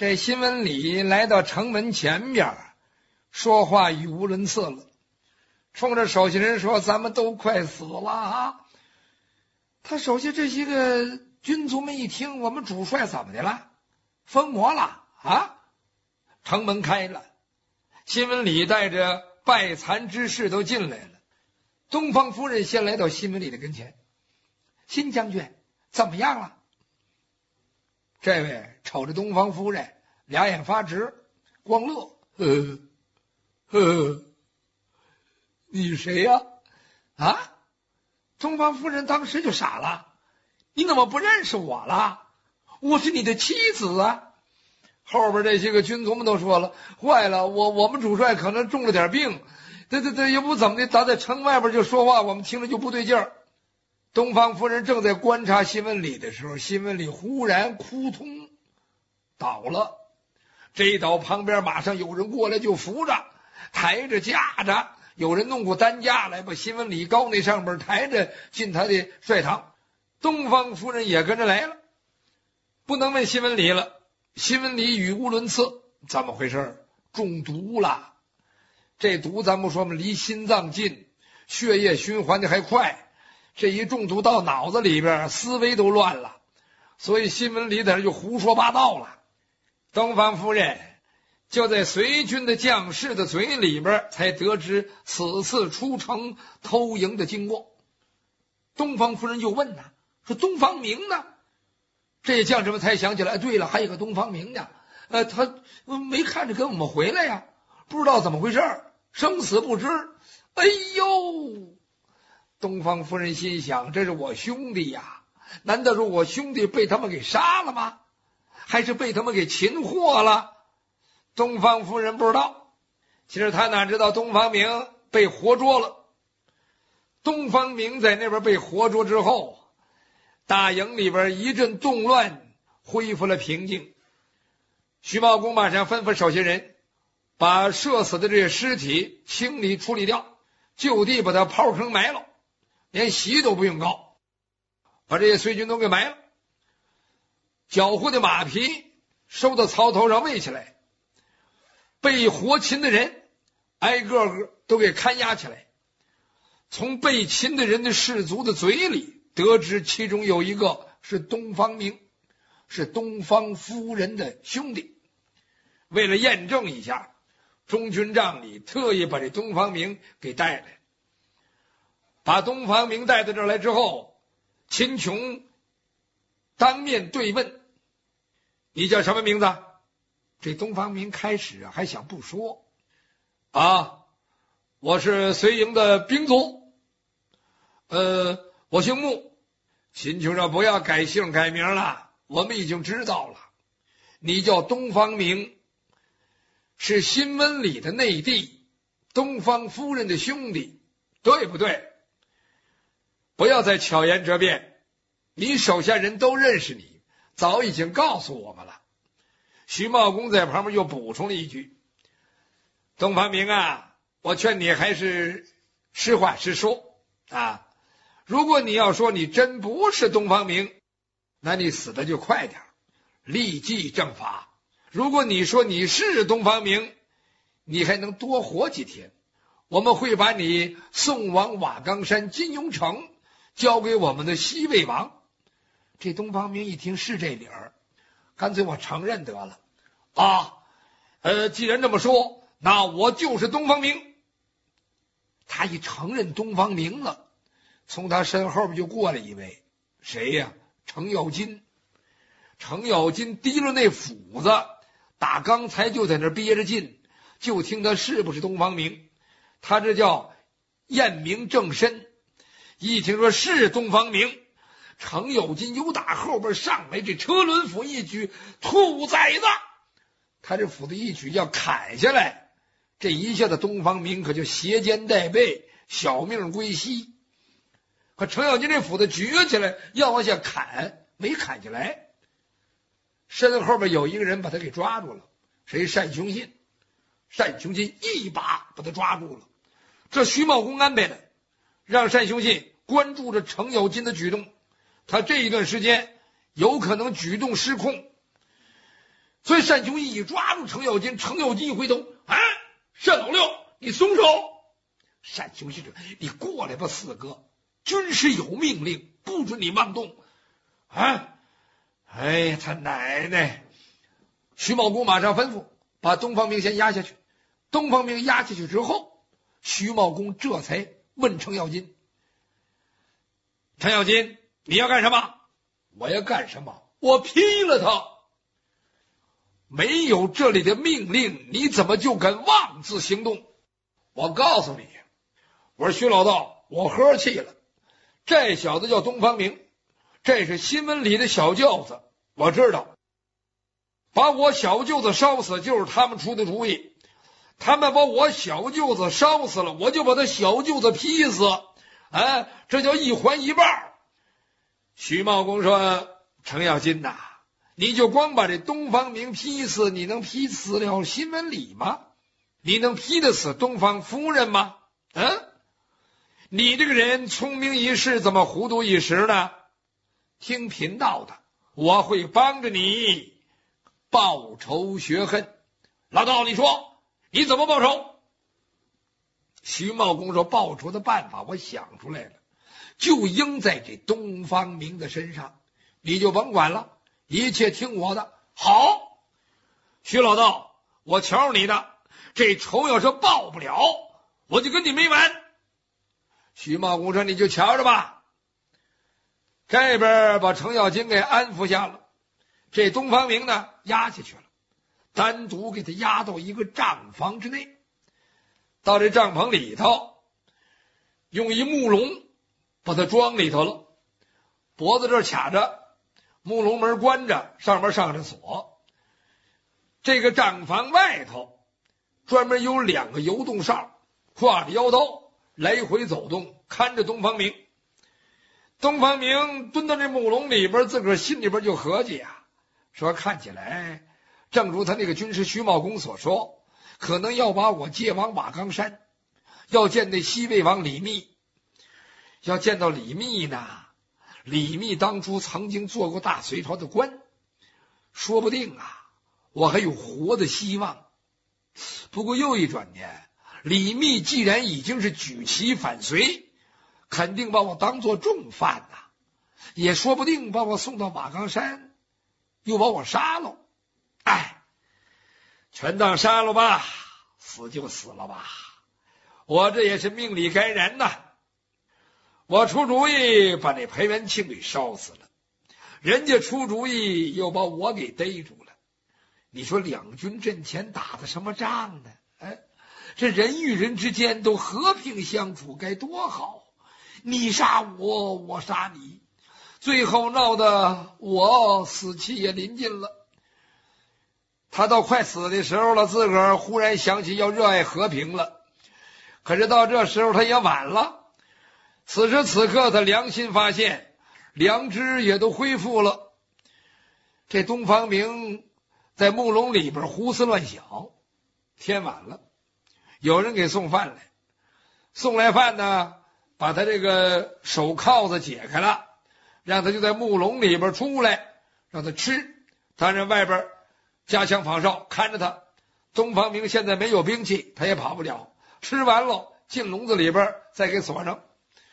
这新闻里来到城门前边，说话语无伦次了，冲着手下人说：“咱们都快死了啊！”他手下这些个军卒们一听，我们主帅怎么的了？疯魔了啊！城门开了，新闻里带着败残之士都进来了。东方夫人先来到新闻里的跟前：“新将军怎么样了？”这位瞅着东方夫人，俩眼发直，光乐：“你谁呀？”啊！东方夫人当时就傻了：“你怎么不认识我了？我是你的妻子啊！”后边这些个军卒们都说了：“坏了，我们主帅可能中了点病，对，也不怎么的，他在城外边就说话，我们听着就不对劲儿。”东方夫人正在观察新闻里的时候，新闻里忽然扑通倒了。这一倒，旁边马上有人过来就扶着、抬着、架着，有人弄过担架来，把新闻里高那上边抬着进他的帅堂。东方夫人也跟着来了，不能问新闻里了。新闻里语无伦次，怎么回事？中毒了。这毒咱不说嘛，离心脏近，血液循环的还快，这一中毒到脑子里边，思维都乱了，所以新闻里在这就胡说八道了。东方夫人就在随军的将士的嘴里边才得知此次出城偷营的经过。东方夫人又问呢，说东方明呢？这将士们才想起来，对了，还有个东方明呢，他没看着跟我们回来呀，不知道怎么回事，生死不知。哎呦！东方夫人心想，这是我兄弟呀，难道说我兄弟被他们给杀了吗？还是被他们给擒获了？东方夫人不知道，其实他哪知道东方明被活捉了。东方明在那边被活捉之后，大营里边一阵动乱，恢复了平静。徐茂公马上吩咐手下人把射死的这些尸体清理处理掉，就地把他刨坑埋了，连席都不用高，把这些随军都给埋了。缴获的马匹收到槽头上喂起来，被活擒的人挨个个都给看押起来。从被擒的人的士卒的嘴里得知，其中有一个是东方明，是东方夫人的兄弟。为了验证一下，中军帐里特意把这东方明给带来。把东方明带到这儿来之后，秦琼当面对问：“你叫什么名字？”这东方明开始还想不说。我是随营的兵卒，我姓穆。秦琼说：“不要改姓改名了，我们已经知道了，你叫东方明，是新闻里的内弟，东方夫人的兄弟，对不对？不要再巧言折辩，你手下人都认识你，早已经告诉我们了。”徐茂公在旁边又补充了一句：“东方明啊，我劝你还是实话实说啊。如果你要说你真不是东方明，那你死的就快点，立即正法。如果你说你是东方明，你还能多活几天，我们会把你送往瓦岗山金庸城，交给我们的西魏王。”这东方明一听是这理儿，干脆我承认得了既然这么说，那我就是东方明。他一承认东方明了，从他身后边就过来一位，谁呀？程咬金。程咬金提了那斧子，打刚才就在那憋着劲，就听他是不是东方明。他这叫验明正身，一听说是东方明，程咬金由打后边上来，这车轮斧一举，兔崽子！他这斧子一举要砍下来，这一下子东方明可就斜肩带背，小命归西。可程咬金这斧子举起来要往下砍，没砍下来，身后边有一个人把他给抓住了。谁？单雄信。单雄信一把把他抓住了。这徐茂公安排的，让单雄信关注着程咬金的举动，他这一段时间有可能举动失控。 所以单雄义抓住程咬金，程咬金一回头，啊，单老六，你松手！单雄义说：“你过来吧，四哥，军师有命令，不准你妄动。”啊，哎呀，他奶奶！徐茂公马上吩咐把东方明先押下去。东方明押下去之后，徐茂公这才问程咬金：“程咬金，你要干什么？”“我要干什么？我劈了他！没有这里的命令，你怎么就敢妄自行动？我告诉你，我说徐老道，我喝气了。这小子叫东方明，这是新闻里的小舅子，我知道。把我小舅子烧死就是他们出的主意，他们把我小舅子烧死了，我就把他小舅子劈死，哎，这叫一环一半。”徐茂公说：“程咬金呐，你就光把这东方明劈死，你能劈死了新闻里吗？你能劈得死东方夫人吗？你这个人聪明一世，怎么糊涂一时呢？听贫道的，我会帮着你报仇雪恨。老道，你说你怎么报仇？”徐茂公说：“报仇的办法我想出来了，就应在这东方明的身上，你就甭管了，一切听我的。”“好，徐老道，我瞧你的，这仇要是报不了，我就跟你没完。”徐茂公说：“你就瞧着吧。”这边把程咬金给安抚下了，这东方明呢押下去了，单独给他押到一个帐房之内。到这帐篷里头，用一木笼把他装里头了，脖子这儿卡着，木笼门关着，上面上着锁。这个帐房外头专门有2个游动哨，挎着腰刀来回走动，看着东方明。东方明蹲到这木笼里边，自个儿心里边就合计啊，说看起来正如他那个军师徐茂公所说，可能要把我接往瓦岗山，要见那西魏王李密。要见到李密呢，李密当初曾经做过大隋朝的官，说不定啊，我还有活的希望。不过又一转念，李密既然已经是举旗反隋，肯定把我当作重犯呐，也说不定把我送到瓦岗山，又把我杀了。哎，全当杀了吧，死就死了吧，我这也是命里该然呐。我出主意把那裴元庆给烧死了，人家出主意又把我给逮住了。你说两军阵前打的什么仗呢？这人与人之间都和平相处该多好，你杀我，我杀你，最后闹得我死期也临近了。他到快死的时候了，自个儿忽然想起要热爱和平了，可是到这时候他也晚了。此时此刻他良心发现，良知也都恢复了。这东方明在木笼里边胡思乱想，天晚了，有人给送饭来，送来饭呢，把他这个手铐子解开了，让他就在木笼里边出来，让他吃。当然外边加强防哨看着他。东方明现在没有兵器，他也跑不了，吃完了进笼子里边再给锁上。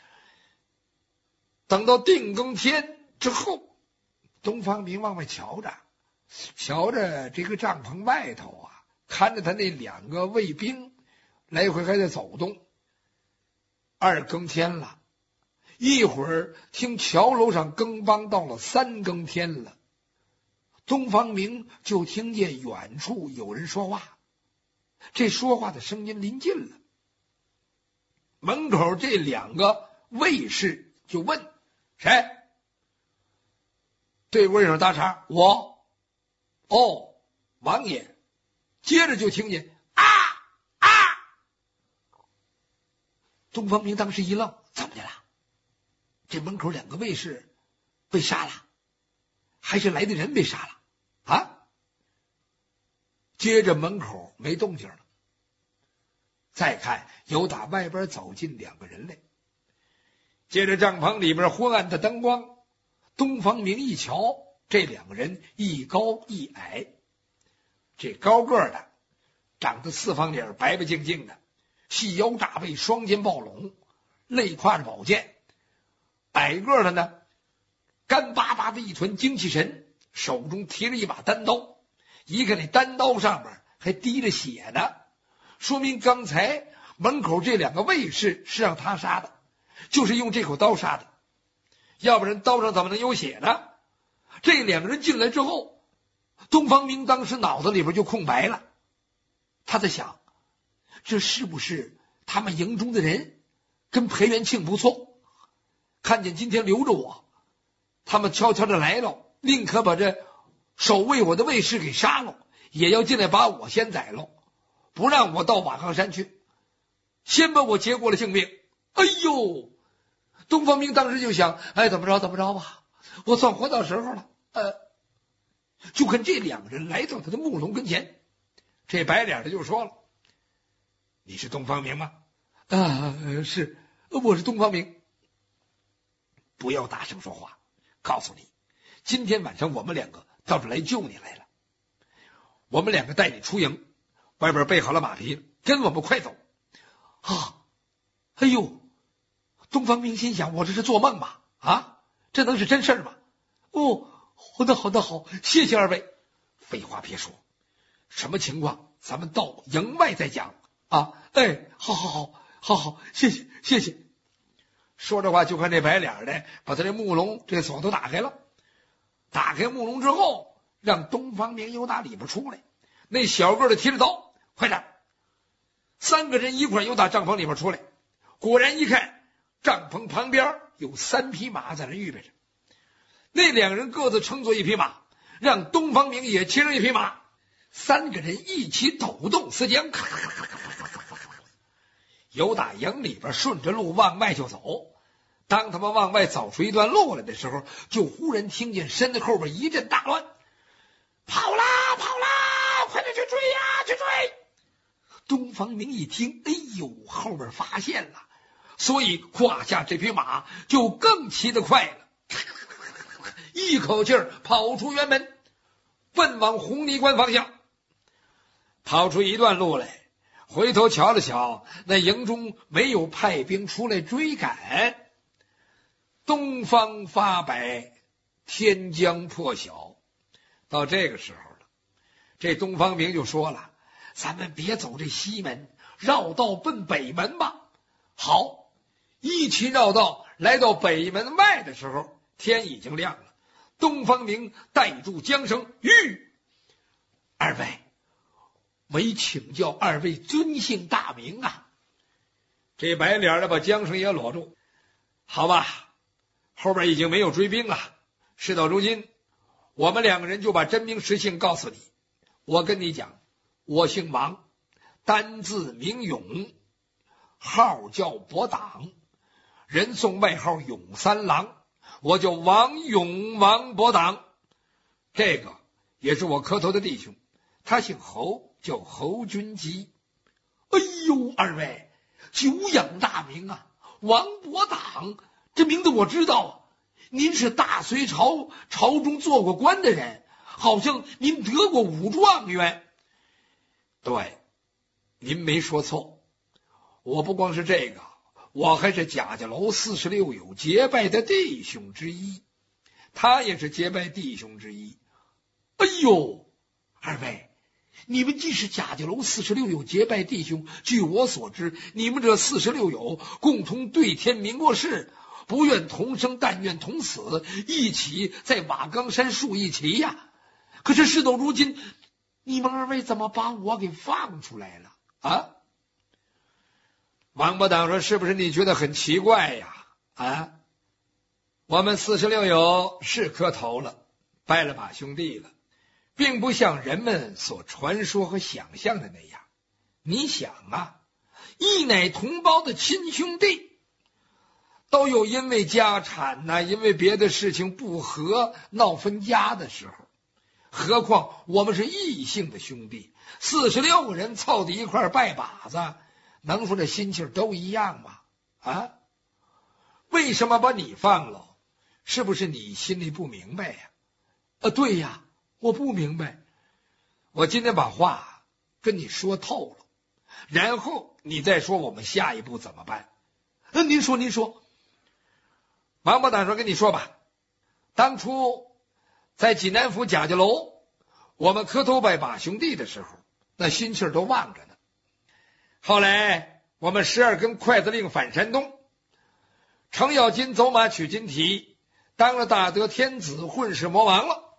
等到定更天之后，东方明往外瞧着，瞧着这个帐篷外头啊，看着他那2个卫兵来回还在走动。2更天了，一会儿听桥楼上更梆到了3更天了，东方明就听见远处有人说话，这说话的声音临近了。门口这2个卫士就问：“谁？”对过一声搭茬：“我。”“哦，王爷。”接着就听见啊啊！东方明当时一愣，怎么的了？这门口2个卫士被杀了，还是来的人被杀了啊？接着门口没动静了，再看有打外边走进2个人来，接着帐篷里边昏暗的灯光，东方明一瞧，这2个人一高一矮， 这高个的，长得四方脸，白白净净的，细腰大背，双肩抱拢，肋挎着宝剑。矮个的呢，干巴巴的一团精气神，手中提着一把单刀，一看那单刀上面还滴着血呢，说明刚才门口这两个卫士是让他杀的，就是用这口刀杀的，要不然刀上怎么能有血呢？这两个人进来之后，东方明当时脑子里边就空白了，他在想，这是不是他们营中的人跟裴元庆不错，看见今天留着我，他们悄悄的来了，宁可把这守卫我的卫士给杀了，也要进来把我先宰了，不让我到瓦岗山去，先把我结过了性命。哎呦，东方明当时就想，怎么着吧，我算活到时候了。就看这两个人来到他的木笼跟前，这白脸的就说了：“你是东方明吗？”“是，我是东方明。”“不要大声说话，告诉你，今天晚上我们两个到这来救你来了。我们两个带你出营，外边备好了马匹，跟我们快走。”哎呦，东方明心想，我这是做梦吧？这能是真事吗？好，谢谢二位。废话别说，什么情况咱们到营外再讲啊。好，谢谢。说这话就看这白脸的把他这木笼这锁都打开了，打开木笼之后，让东方明又打里边出来。那小个的提着刀，快点！3个人一块又打帐篷里边出来，果然一看，帐篷旁边有3匹马在那预备着。那两人各自乘坐一匹马，让东方明也骑上一匹马，3个人一起抖动丝缰，由打营里边顺着路往外就走。当他们往外走出一段路来的时候，就忽然听见身子后边一阵大乱，跑啦，快点去追呀，去追！东方明一听，后边发现了，所以胯下这匹马就更骑得快了，一口气跑出辕门，奔往红泥关方向。跑出一段路来，回头瞧了瞧，那营中没有派兵出来追赶。东方发白，天将破晓。到这个时候了，这东方明就说了：“咱们别走这西门，绕道奔北门吧。”好，一起绕道来到北门外的时候，天已经亮了。东方明带住缰绳，二位，没请教二位尊姓大名啊？这白脸的把缰绳也裸住。好吧，后边已经没有追兵了，事到如今，我们2个人就把真名实姓告诉你。我跟你讲，我姓王，单字名勇，号叫伯党，人送外号勇三郎，我叫王勇，王伯党。这个也是我磕头的弟兄，他姓侯，叫侯君集。二位久仰大名啊，王伯党这名字我知道啊，您是大隋朝中做过官的人，好像您得过武状元。对，您没说错，我不光是这个，我还是贾家楼46友结拜的弟兄之一，他也是结拜弟兄之一。二位，你们既是贾家楼46友结拜弟兄，据我所知，你们这46友共同对天明过誓，不愿同生，但愿同死，一起在瓦岗山树一旗呀。可是事到如今，你们2位怎么把我给放出来了啊？王伯党说：“是不是你觉得很奇怪呀？我们46友是磕头了，拜了把兄弟了，并不像人们所传说和想象的那样。你想啊，一乃同胞的亲兄弟，都有因为家产因为别的事情不和闹分家的时候，何况我们是异姓的兄弟，46个人凑在一块拜把子，能说这心情都一样吗？为什么把你放了？是不是你心里不明白呀？对呀，我不明白。 我今天把话跟你说透了，然后你再说我们下一步怎么办。您说。王八蛋说，跟你说吧，当初在济南府贾家楼我们磕头拜把兄弟的时候，那心气儿都旺着呢。后来我们12根筷子令返山东，程咬金走马取金蹄，当了大德天子，混世魔王了。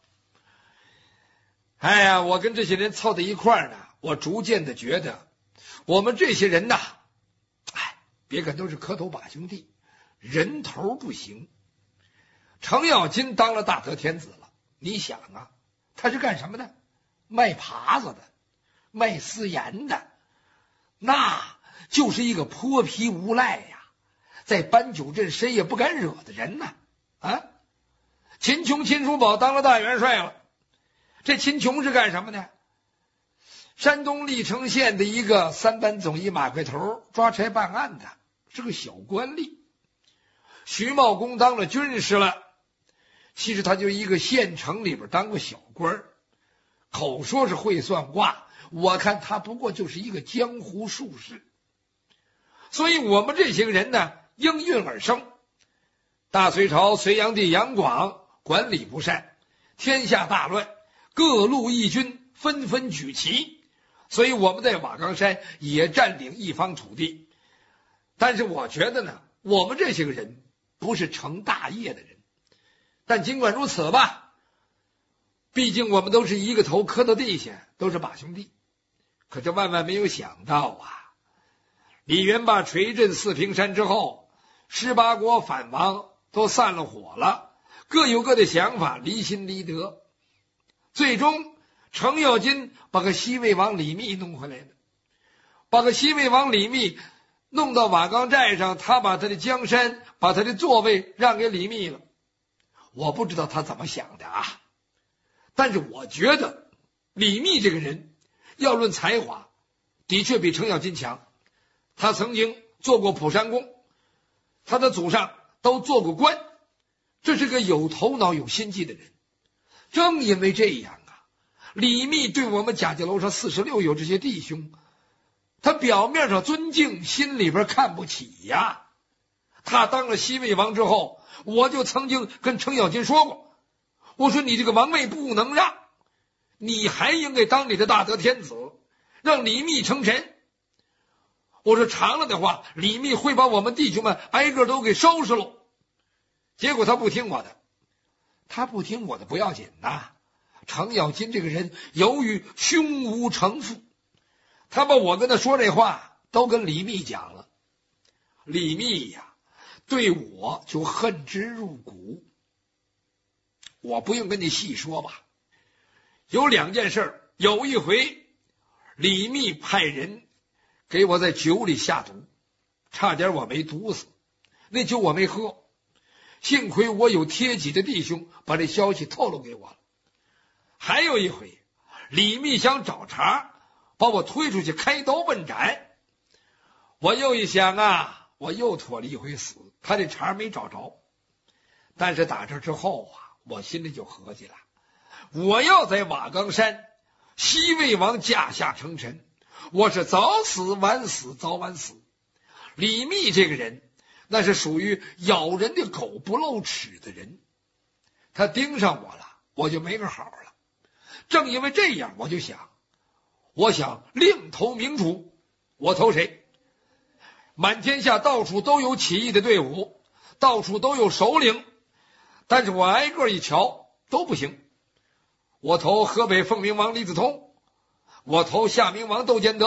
哎呀，我跟这些人凑在一块儿呢，我逐渐的觉得我们这些人呐，别看都是磕头把兄弟，人头不行。程咬金当了大德天子了，你想啊，他是干什么的？卖耙子的，卖私盐的，那就是一个泼皮无赖呀，在搬酒镇谁也不敢惹的人呐。秦琼秦叔宝当了大元帅了。这秦琼是干什么的？山东历城县的一个3班总医马块头，抓差办案的，是个小官吏。徐茂公当了军师了，其实他就一个县城里边当过小官，口说是会算卦，我看他不过就是一个江湖术士。所以我们这些个人呢，应运而生。大隋朝隋炀帝杨广管理不善，天下大乱，各路义军纷纷举旗，所以我们在瓦岗山也占领一方土地。但是我觉得呢，我们这些个人不是成大业的人。但尽管如此吧，毕竟我们都是一个头磕到地下，都是把兄弟。可这万万没有想到啊，李元霸锤震四平山之后，18国反王都散了伙了，各有各的想法，离心离德。最终程咬金把个西魏王李密弄回来了，把个西魏王李密弄到瓦岗寨上，他把他的江山，把他的座位让给李密了。我不知道他怎么想的啊，但是我觉得李密这个人要论才华，的确比程咬金强。他曾经做过蒲山公，他的祖上都做过官，这是个有头脑有心计的人。正因为这样啊，李密对我们贾家楼上46有这些弟兄，他表面上尊敬，心里边看不起呀。他当了西魏王之后，我就曾经跟程咬金说过，我说你这个王位不能让，你还应该当你的大德天子，让李密称臣。我说长了的话，李密会把我们弟兄们挨个都给收拾了。结果他不听我的，不要紧呐。程咬金这个人由于胸无城府，他把我跟他说这话都跟李密讲了。李密呀，对我就恨之入骨。我不用跟你细说吧，有2件事。有一回李密派人给我在酒里下毒，差点我没毒死，那酒我没喝，幸亏我有贴己的弟兄把这消息透露给我了。还有一回李密想找茬，把我推出去开刀问斩，我又一想啊，我又脱了一回死，他这茬没找着。但是打这之后啊，我心里就合计了，我要在瓦岗山西魏王驾下称臣，我是早死晚死早晚死。李密这个人那是属于咬人的狗不露齿的人，他盯上我了，我就没个好了。正因为这样，我想另投明主。我投谁？满天下到处都有起义的队伍，到处都有首领，但是我挨个一瞧都不行。我投河北凤鸣王李子通，我投夏明王窦建德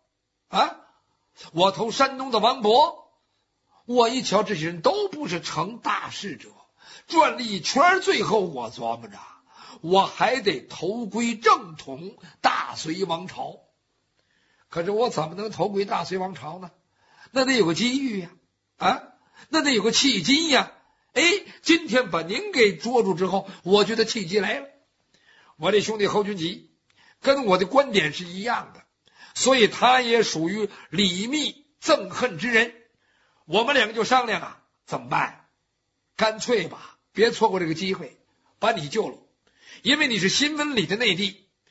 我投山东的王勃。我一瞧这些人都不是成大事者，转了一圈，最后我琢磨着我还得投归正统大隋王朝。可是我怎么能投归大隋王朝呢？那得有个机遇呀，那得有个契机呀。今天把您给捉住之后，我觉得契机来了。我这兄弟侯君集跟我的观点是一样的，所以他也属于李密憎恨之人。我们2个就商量啊，怎么办？干脆别错过这个机会，把你救了。因为你是新闻里的内地，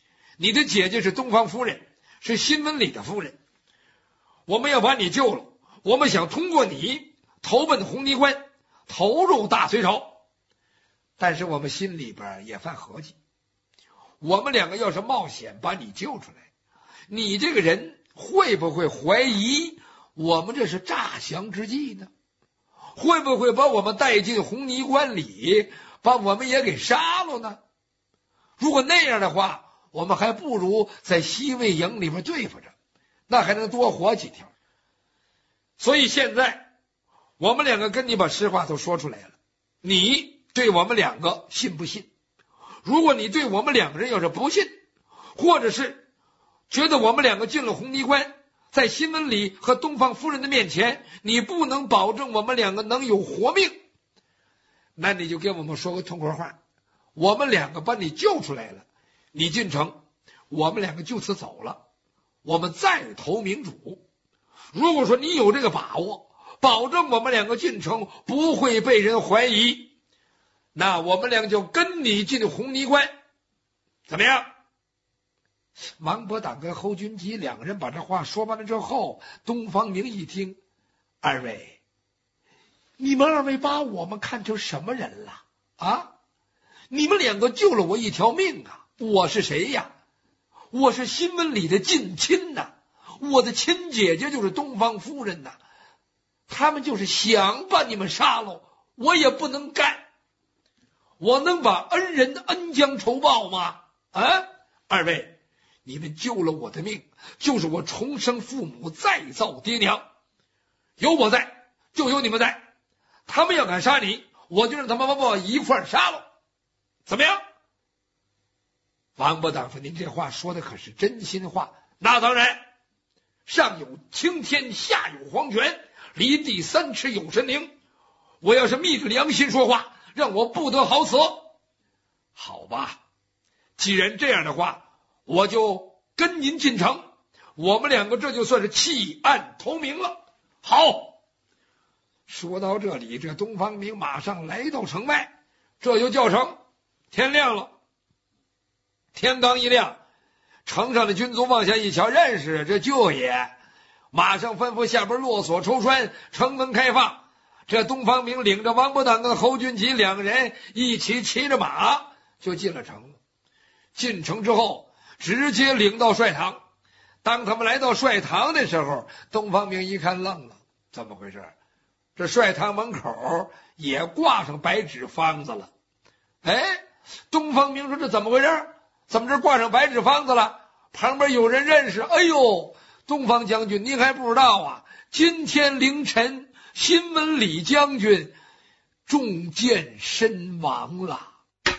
你的姐姐是东方夫人，是新闻里的夫人，我们要把你救了，我们想通过你投奔红泥关，投入大隋朝。但是我们心里边也犯合计，我们两个要是冒险把你救出来，你这个人会不会怀疑我们这是诈降之计呢？会不会把我们带进红泥关里，把我们也给杀了呢？如果那样的话，我们还不如在西魏营里面对付着，那还能多活几条。所以现在我们两个跟你把实话都说出来了，你对我们两个信不信？如果你对我们两个人要是不信，或者是觉得我们两个进了红泥关，在新闻里和东方夫人的面前，你不能保证我们两个能有活命，那你就给我们说个痛快话，我们两个把你救出来了，你进城，我们两个就此走了，我们再投明主。如果说你有这个把握，保证我们两个进城不会被人怀疑，那我们俩就跟你进红泥关，怎么样？王伯党跟侯君集两个人把这话说完了之后，东方明一听，二位，你们二位把我们看成什么人了啊？你们两个救了我一条命啊！我是谁呀？我是新闻里的近亲呐，我的亲姐姐就是东方夫人呐。他们就是想把你们杀了，我也不能干。我能把恩人的恩将仇报吗？啊，二位，你们救了我的命，就是我重生父母，再造爹娘。有我在，就有你们在。他们要敢杀你，我就让他们把我一块杀了，怎么样？王伯党说：“您这话说的可是真心话。”那当然，上有青天，下有黄泉，离地三尺有神灵。我要是昧着良心说话，让我不得好死。好吧，既然这样的话，我就跟您进城，我们两个这就算是弃暗投明了。好，说到这里，这东方明马上来到城外，这就叫成天亮了。天刚一亮，城上的军卒往下一瞧，认识这舅爷，马上吩咐下边落锁抽栓，城门开放。这东方明领着王伯党跟侯君集两个人一起骑着马就进了城了。进城之后，直接领到帅堂。当他们来到帅堂的时候，东方明一看愣了，怎么回事？这帅堂门口也挂上白纸方子了。哎，东方明说这怎么回事？怎么这挂上白纸方子了？旁边有人认识。哎呦，东方将军，您还不知道啊，今天凌晨新闻里将军中箭身亡了。